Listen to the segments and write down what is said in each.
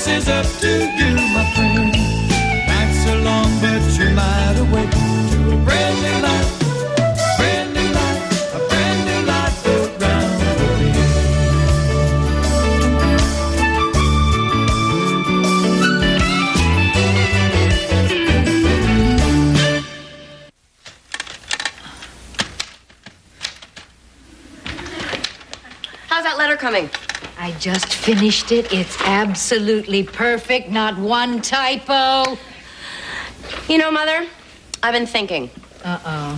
This is up to you, my friend. Nights are long, but you might awake to a brand new life, brand new life, a brand new life built round the bend. How's that letter coming? I just finished it. It's absolutely perfect. Not one typo. You know, Mother, I've been thinking. Uh-oh.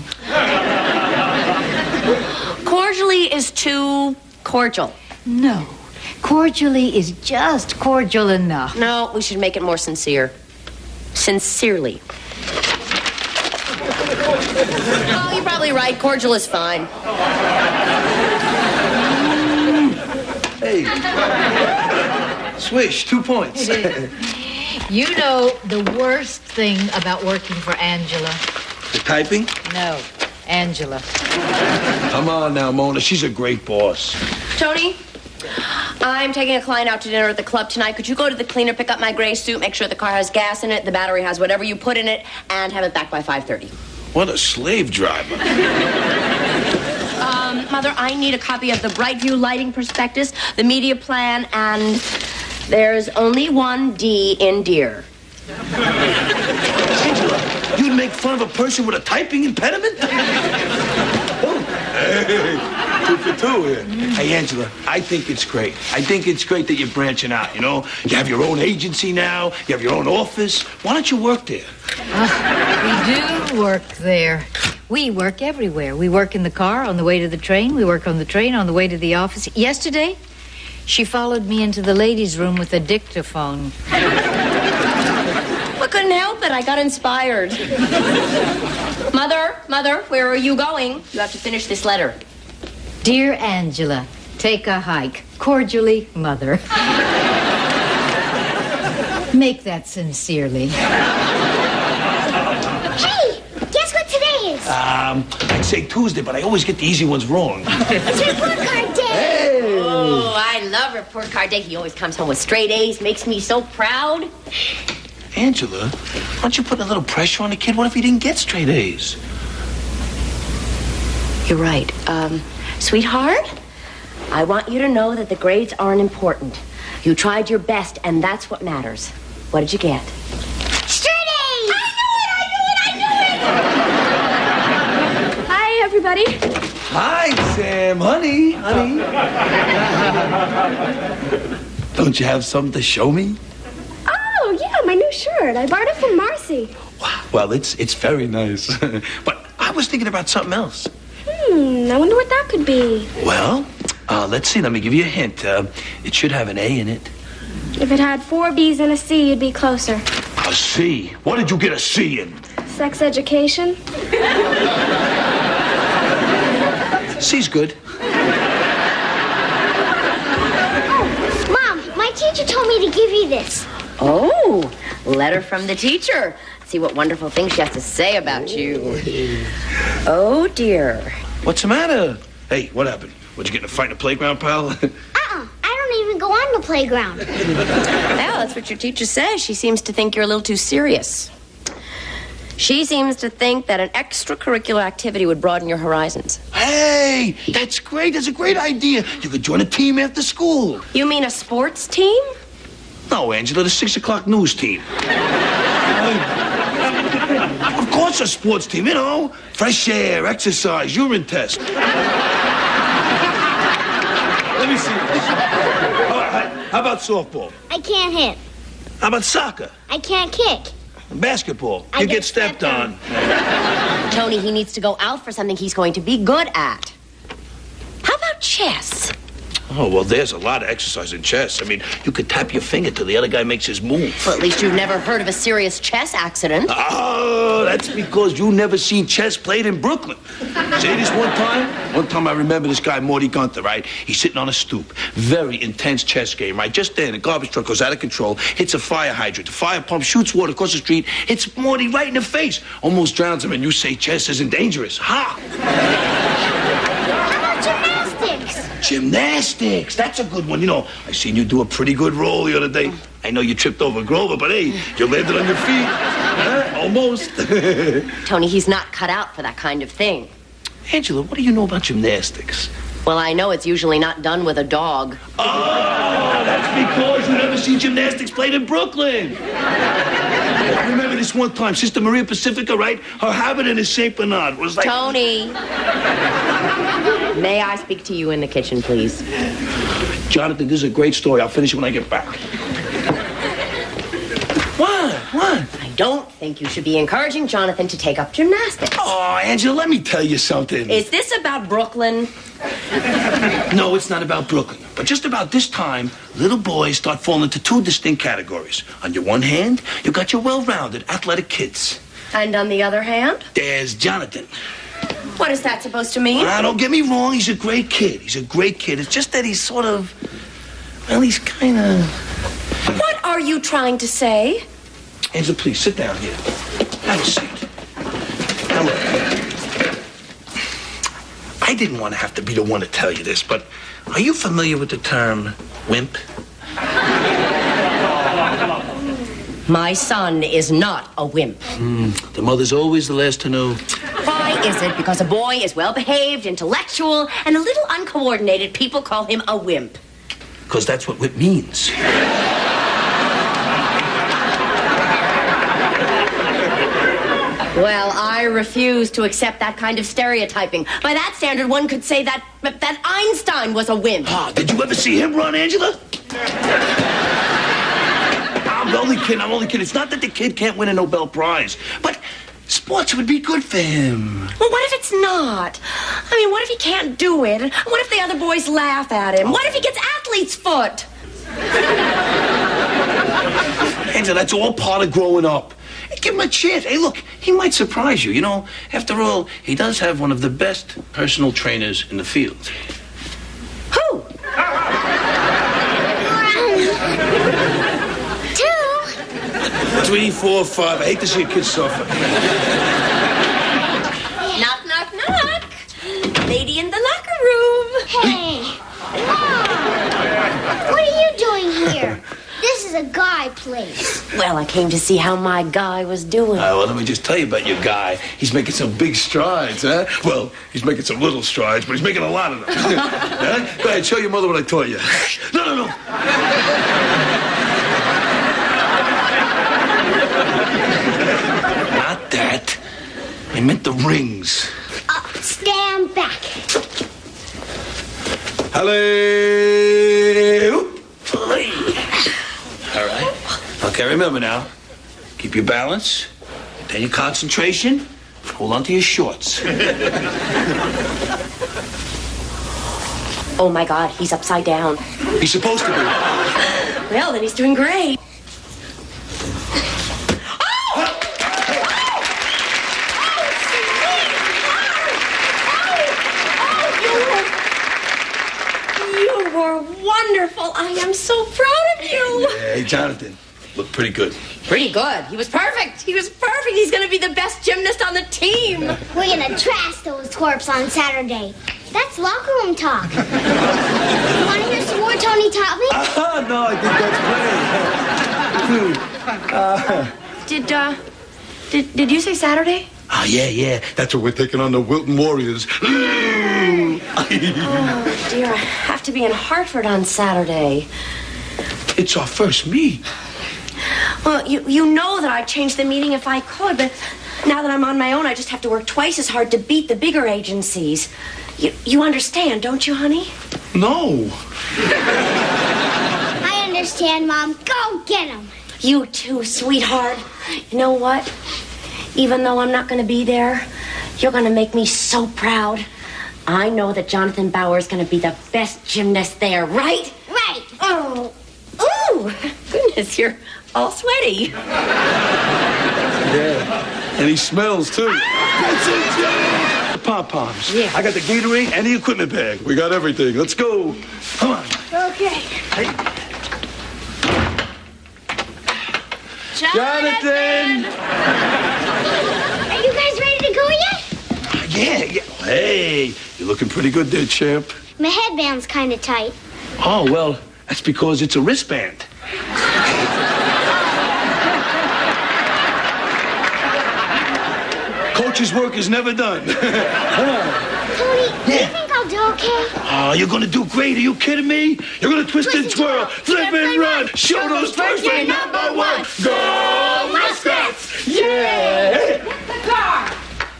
Cordially is too cordial. No. Cordially is just cordial enough. No, we should make it more sincere. Sincerely. Oh, you're probably right. Cordial is fine. Hey. Swish, 2 points. You know the worst thing about working for Angela? The typing? No, Angela. Come on now, Mona. She's a great boss. Tony, I'm taking a client out to dinner at the club tonight. Could you go to the cleaner, pick up my gray suit, make sure the car has gas in it, the battery has whatever you put in it, and have it back by 5:30? What a slave driver. Mother, I need a copy of the Brightview lighting prospectus, the media plan, and there's only one D in dear. Angela, you'd make fun of a person with a typing impediment? Oh, hey, 2 for 2 here. Hey, Angela, I think it's great. I think it's great that you're branching out, you know? You have your own agency now. You have your own office. Why don't you work there? We do work there. We work everywhere. We work in the car on the way to the train. We work on the train on the way to the office. Yesterday, she followed me into the ladies' room with a dictaphone. I couldn't help it. I got inspired. Mother, where are you going? You have to finish this letter. Dear Angela, take a hike. Cordially, Mother. Make that sincerely. Hey, guess what today is? I'd say Tuesday, but I always get the easy ones wrong. It's report card day. Hey! Oh, I love report card day. He always comes home with straight A's, makes me so proud. Angela, aren't you putting a little pressure on the kid? What if he didn't get straight A's? You're right. Sweetheart, I want you to know that the grades aren't important. You tried your best, and that's what matters. What did you get? Straight A's. I knew it! Hi, everybody. Hi, Sam. Honey. Don't you have something to show me? Oh, yeah, my new shirt. I borrowed it from Marcy. Wow. Well, it's very nice. But I was thinking about something else. I wonder what that could be. Well, let's see. Let me give you a hint. It should have an A in it. If it had 4 B's and a C, you'd be closer. A C? What did you get a C in? Sex education. C's good. Mom, my teacher told me to give you this. Oh, letter from the teacher. See what wonderful things she has to say about you. Oh, dear. What's the matter? Hey, what happened? Would you get in a fight in the playground, pal? I don't even go on the playground. Well, that's what your teacher says. She seems to think you're a little too serious. She seems to think that an extracurricular activity would broaden your horizons. Hey, that's great. That's a great idea. You could join a team after school. You mean a sports team? No, Angela, the 6 o'clock news team. Of course, a sports team, you know. Fresh air, exercise, urine test. Let me see. How about softball? I can't hit. How about soccer? I can't kick. Basketball? I You get get stepped on. Tony, he needs to go out for something he's going to be good at. How about chess? Oh, well, there's a lot of exercise in chess. I mean, you could tap your finger till the other guy makes his move. Well, at least you've never heard of a serious chess accident. Oh, that's because you never seen chess played in Brooklyn. See this one time? One time I remember this guy, Morty Gunther, right? He's sitting on a stoop. Very intense chess game, right? Just then, a garbage truck goes out of control, hits a fire hydrant. The fire pump shoots water across the street, hits Morty right in the face. Almost drowns him, and you say chess isn't dangerous. Ha! How about gymnastics? Gymnastics. That's a good one. You know, I seen you do a pretty good roll the other day. I know you tripped over Grover, but hey, you landed on your feet. Almost. Tony, he's not cut out for that kind of thing. Angela, what do you know about gymnastics? Well, I know it's usually not done with a dog. Oh, that's because you never see gymnastics played in Brooklyn. I remember this one time, Sister Maria Pacifica, right? Her habit in his Saint Bernard was like... Tony. May I speak to you in the kitchen, please? Jonathan, this is a great story. I'll finish it when I get back. What? I don't think you should be encouraging Jonathan to take up gymnastics. Oh, Angela, let me tell you something. Is this about Brooklyn? No, it's not about Brooklyn. But just about this time, little boys start falling into two distinct categories. On your one hand, you got your well-rounded, athletic kids. And on the other hand? There's Jonathan. What is that supposed to mean? Don't get me wrong, he's a great kid. He's a great kid. It's just that he's sort of... Well, he's kind of... What are you trying to say? Angela, please, sit down here. Have a seat. Now, look. I didn't want to have to be the one to tell you this, but are you familiar with the term wimp? My son is not a wimp. The mother's always the last to know. Why is it because a boy is well-behaved, intellectual, and a little uncoordinated, people call him a wimp? Because that's what wimp means. Well, I refuse to accept that kind of stereotyping. By that standard, one could say that Einstein was a wimp. Ah, did you ever see him run, Angela? I'm only kidding. It's not that the kid can't win a Nobel Prize, but sports would be good for him. Well, what if it's not? I mean, what if he can't do it? What if the other boys laugh at him? What if he gets athlete's foot? Angela, that's all part of growing up. Give him a chance. Hey, look, he might surprise you. You know, after all, he does have one of the best personal trainers in the field. Who? 2. 3, 4, 5. I hate to see a kid suffer. Knock, knock, knock. Lady in the locker room. Hey, Mom! What are you doing here? This is a guy place. Well, I came to see how my guy was doing. Well, let me just tell you about your guy. He's making some big strides, huh? Well, he's making some little strides, but he's making a lot of them. Huh? Go ahead, show your mother what I taught you. No. Not that. I meant the rings. Stand back. Hello. All right. Okay, remember now. Keep your balance. Maintain your concentration. Hold on to your shorts. Oh, my God, he's upside down. He's supposed to be. Well, then he's doing great. Wonderful. I am so proud of you. Hey, Jonathan, look pretty good. Pretty good. He was perfect. He's going to be the best gymnast on the team. We're going to trash those twerps on Saturday. That's locker room talk. You want to hear some more Tony taught me? No, I think that's great. Did you say Saturday? Oh, yeah. That's what we're taking on the Wilton Warriors. Oh, dear. I have to be in Hartford on Saturday. It's our first meet. Well, you know that I'd change the meeting if I could, but now that I'm on my own, I just have to work twice as hard to beat the bigger agencies. You understand, don't you, honey? No. I understand, Mom. Go get him. You too, sweetheart. You know what? Even though I'm not going to be there, you're going to make me so proud. I know that Jonathan Bauer is going to be the best gymnast there, right? Right. Oh. Ooh, goodness, you're all sweaty. Yeah. And he smells, too. That's it, Joe. The pom-poms. Yeah. I got the Gatorade and the equipment bag. We got everything. Let's go. Come on. Okay. Hey. Jonathan! Are you guys ready to go yet? Yeah. Hey, you're looking pretty good there, champ. My headband's kind of tight. Oh, well, that's because it's a wristband. Coach's work is never done. Tony, do you think I'll do okay? Oh, you're gonna do great. Are you kidding me? You're gonna twist and twirl, flip and run. Show those toys we're number one. Go Muscats! Yeah! The car!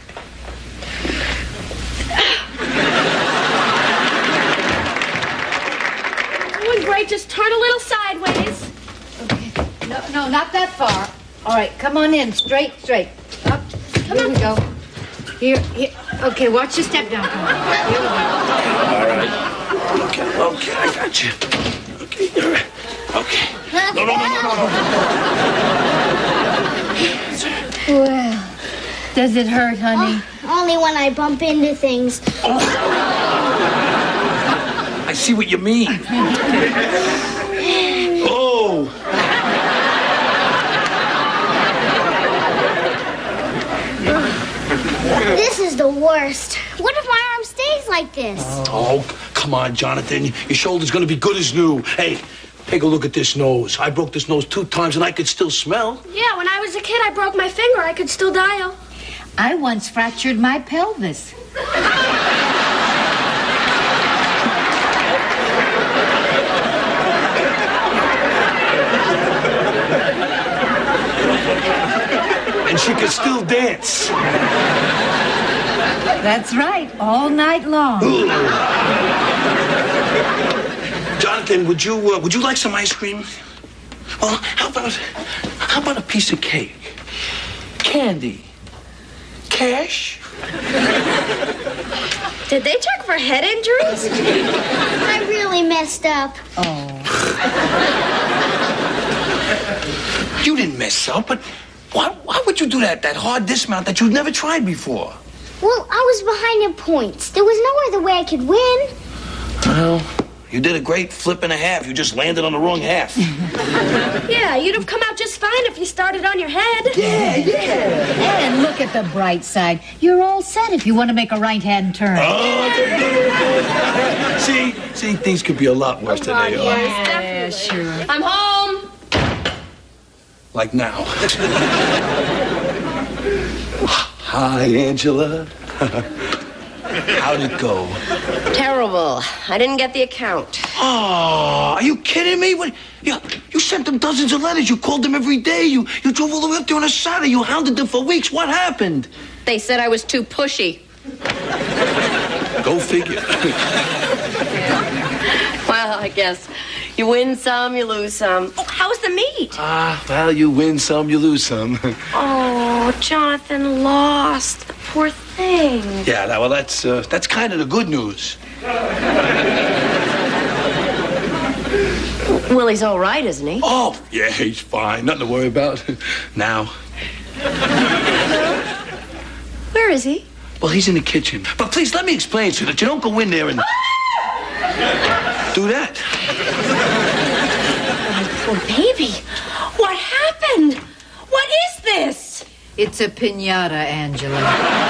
Doing great. Just turn a little sideways. Okay. No, not that far. All right, come on in. Straight. Up. Here we go. Here. Okay, watch your step down. Come on. Here we go. All right. Okay, I got you. Okay, all right. Okay. No. Well, does it hurt, honey? Only when I bump into things. I see what you mean. Oh. This is the worst. What if my arm stays like this? Oh, come on, Jonathan. Your shoulder's gonna be good as new. Hey, take a look at this nose. I broke this nose 2 times and I could still smell. Yeah, when I was a kid, I broke my finger. I could still dial. I once fractured my pelvis. And she could still dance. That's right, all night long. Jonathan, would you like some ice cream? Well, how about a piece of cake? Candy? Cash? Did they check for head injuries? I really messed up. You didn't mess up, but why would you do that hard dismount that you've never tried before? Well, I was behind in points. There was no other way I could win. Well, you did a great flip and a half. You just landed on the wrong half. Yeah, you'd have come out just fine if you started on your head. Yeah. And look at the bright side. You're all set if you want to make a right-hand turn. See, things could be a lot worse than they are. Yeah, sure. I'm home. Like now. Hi, Angela. How'd it go? Terrible. I didn't get the account. Oh, are you kidding me? What? You sent them dozens of letters. You called them every day. You drove all the way up there on a Saturday. You hounded them for weeks. What happened? They said I was too pushy. Go figure. Well, I guess you win some, you lose some. Oh, how's the meat? Well, you win some, you lose some. Oh, Jonathan lost. The poor thing. Yeah, well, that's kind of the good news. Willie's all right, isn't he? Oh, yeah, he's fine. Nothing to worry about now. Where is he? Well, he's in the kitchen. But please, let me explain so that you don't go in there and do that. Poor baby. What happened? What is this? It's a piñata, Angela.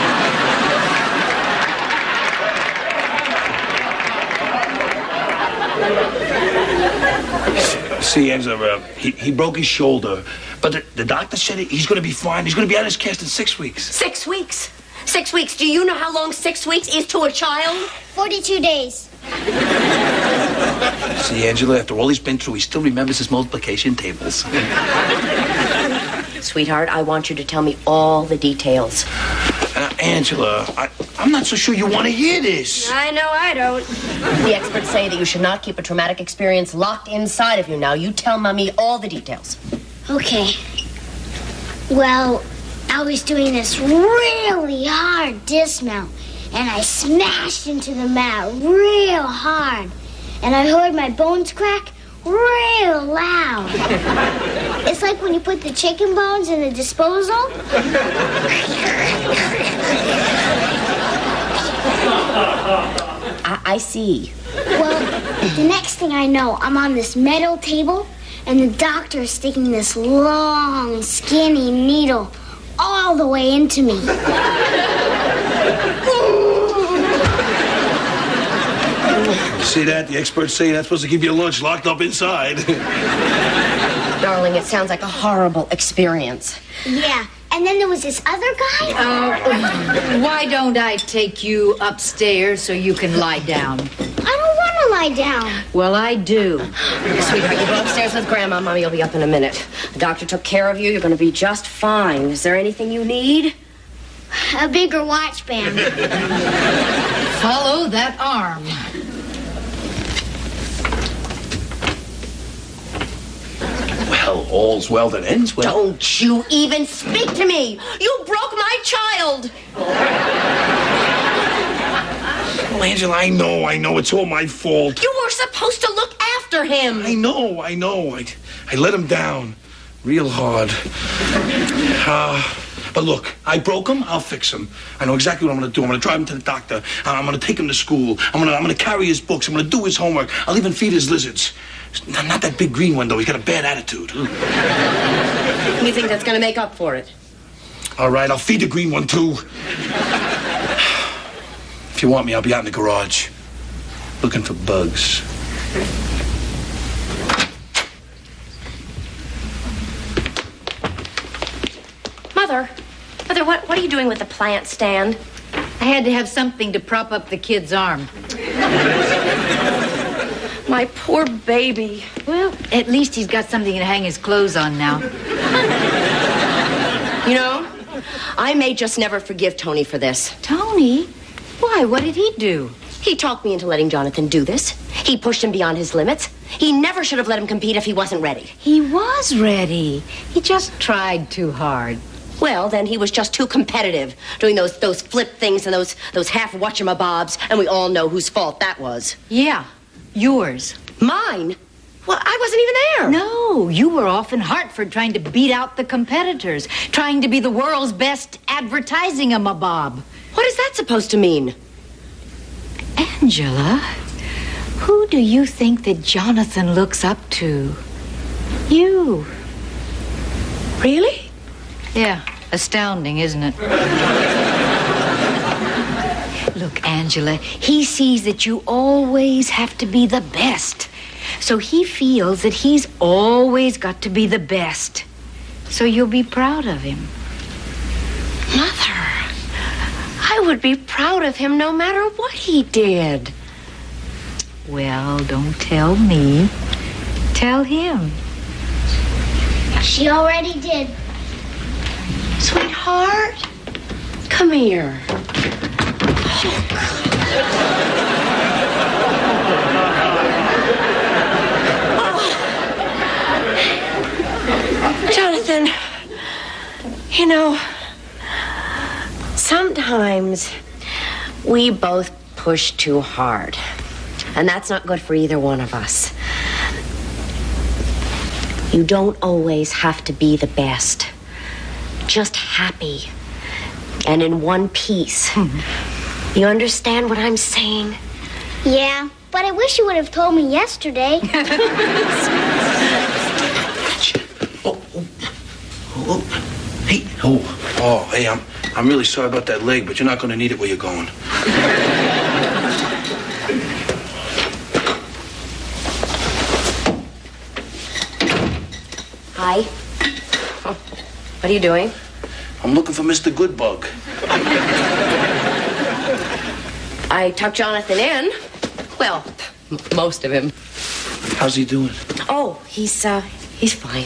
See, Angela, he broke his shoulder. But the doctor said he's going to be fine. He's going to be out of his cast in 6 weeks. 6 weeks? 6 weeks. Do you know how long 6 weeks is to a child? 42 days. See, Angela, after all he's been through, he still remembers his multiplication tables. Sweetheart, I want you to tell me all the details. Angela, I'm not so sure you want to hear this. I know I don't. The experts say that you should not keep a traumatic experience locked inside of you. Now, you tell Mommy all the details. Okay. Well, I was doing this really hard dismount, and I smashed into the mat real hard, and I heard my bones crack real loud. It's like when you put the chicken bones in the disposal. I see. Well, the next thing I know, I'm on this metal table, and the doctor is sticking this long, skinny needle all the way into me. see that? The experts say that's supposed to give you lunch locked up inside. Darling, it sounds like a horrible experience. Yeah, and then there was this other guy. Why don't I take you upstairs so you can lie down? I don't want to lie down. Well, I do. Sweetheart, you go upstairs with Grandma. Mommy will be up in a minute. The doctor took care of you. You're going to be just fine. Is there anything you need? A bigger watch band. Follow that arm. Well, all's well that ends well. Don't you even speak to me! You broke my child! Oh, Angela, I know. It's all my fault. You were supposed to look after him! I know. I let him down real hard. But look, I broke him, I'll fix him. I know exactly what I'm going to do. I'm going to drive him to the doctor. I'm going to take him to school. I'm going to carry his books. I'm going to do his homework. I'll even feed his lizards. Not that big green one, though. He's got a bad attitude. You think that's going to make up for it? All right, I'll feed the green one, too. If you want me, I'll be out in the garage looking for bugs. Mother, what are you doing with the plant stand? I had to have something to prop up the kid's arm. My poor baby. Well, at least he's got something to hang his clothes on now. You know, I may just never forgive Tony for this. Tony? Why? What did he do? He talked me into letting Jonathan do this. He pushed him beyond his limits. He never should have let him compete if he wasn't ready. He was ready. He just tried too hard. Well, then he was just too competitive, doing those flip things and those half watchamabobs, and we all know whose fault that was. Yeah, yours. Mine? Well, I wasn't even there. No, you were off in Hartford trying to beat out the competitors, trying to be the world's best advertising-a-mabob. What is that supposed to mean? Angela, who do you think that Jonathan looks up to? You. Really? Yeah, astounding, isn't it? Look, Angela, he sees that you always have to be the best. So he feels that he's always got to be the best. So you'll be proud of him. Mother, I would be proud of him no matter what he did. Well, don't tell me. Tell him. She already did. Sweetheart, come here. Jonathan, you know, sometimes we both push too hard, and that's not good for either one of us. You don't always have to be the best. Just happy and in one piece. You understand what I'm saying? Yeah, but I wish you would have told me yesterday. Hey, I'm really sorry about that leg, but you're not going to need it where you're going. Hi. What are you doing? I'm looking for Mr. Goodbug. I tucked Jonathan in. Well, most of him. How's he doing? Oh, he's fine.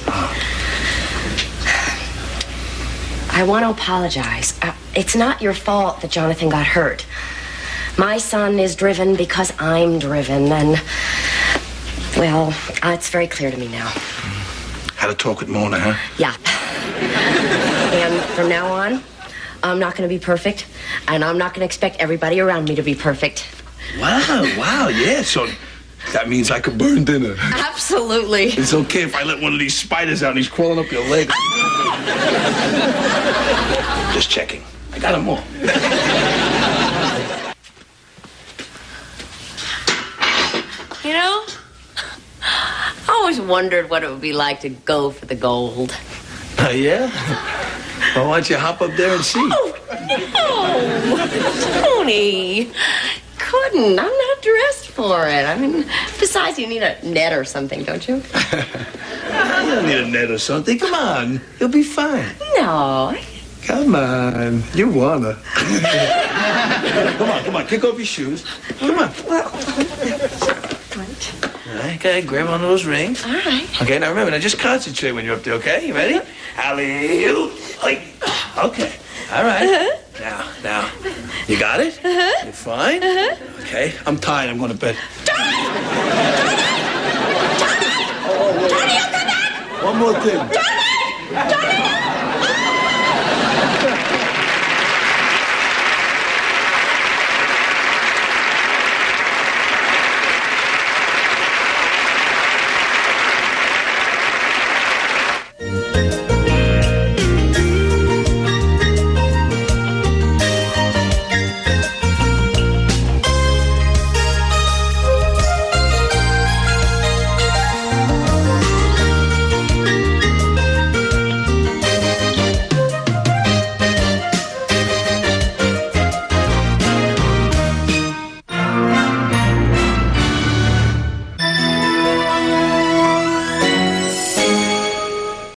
I want to apologize. It's not your fault that Jonathan got hurt. My son is driven because I'm driven, and, well, it's very clear to me now. Had a talk with Mona, huh? Yeah. And from now on, I'm not going to be perfect, and I'm not going to expect everybody around me to be perfect. Wow, yeah, so that means I could burn dinner. Absolutely. It's okay if I let one of these spiders out and he's crawling up your leg. Just checking. I got them all. You know, I always wondered what it would be like to go for the gold. Yeah? Well, why don't you hop up there and see? Oh, no. Tony. Couldn't. I'm not dressed for it. I mean, besides, you need a net or something, don't you? You don't need a net or something. Come on. You'll be fine. No. Come on. You wanna. Come on. Kick off your shoes. Come on. Well, All right, okay, grab one of those rings. all right. Okay, now remember, just concentrate when you're up there, okay? You ready? Alley-oop. Okay. All right. Now. You got it? You're fine? Okay, I'm tired. I'm going to bed. Johnny, you come back! One more thing.